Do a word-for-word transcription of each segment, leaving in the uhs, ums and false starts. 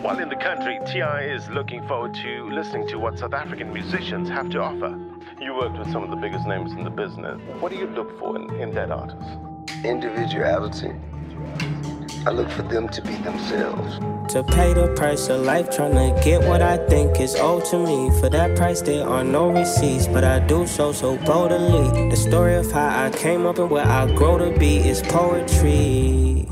While in the country, T I is looking forward to listening to what South African musicians have to offer. You worked with some of the biggest names in the business. What do you look for in, in that artist? Individuality. I look for them to be themselves. To pay the price of life, tryna get what I think is owed to me. For that price there are no receipts, but I do so so boldly. The story of how I came up and where I grow to be is poetry.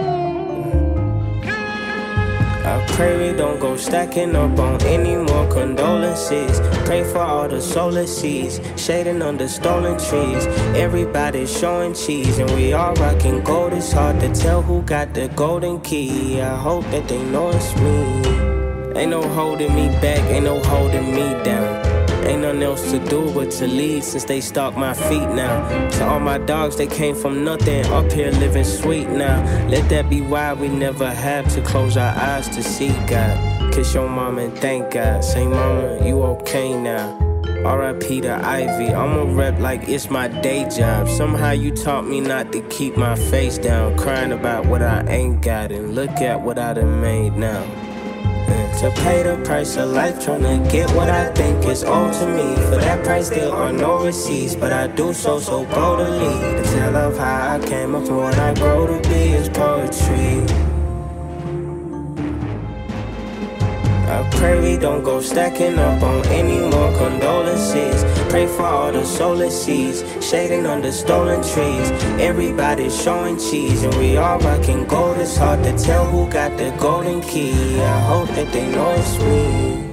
I pray we don't go stacking up on any more condolences. Pray for all the solar seeds, shading under stolen trees. Everybody's showing cheese and we all rocking gold. It's hard to tell who got the golden key. I hope that they know it's me. Ain't no holding me back, ain't no holding me down. Ain't nothing else to do but to lead since they stalk my feet now. To all my dogs, they came from nothing, up here living sweet now. Let that be why we never have to close our eyes to see God. Kiss your mama and thank God. Say mama, you okay now. R I P to Ivy, I'ma rep like it's my day job. Somehow you taught me not to keep my face down, crying about what I ain't got, and look at what I done made now. To pay the price of life, tryna get what I think is owed to me. For that price there are no receipts, but I do so so boldly. The tale of how I came up and what I grow to be is poetry. I pray we don't go stacking up on any more condolences. Pray for all the solar seeds, shading under stolen trees. Everybody's showing cheese and we all rocking gold. It's hard to tell who got the golden key. I hope that they know it's me.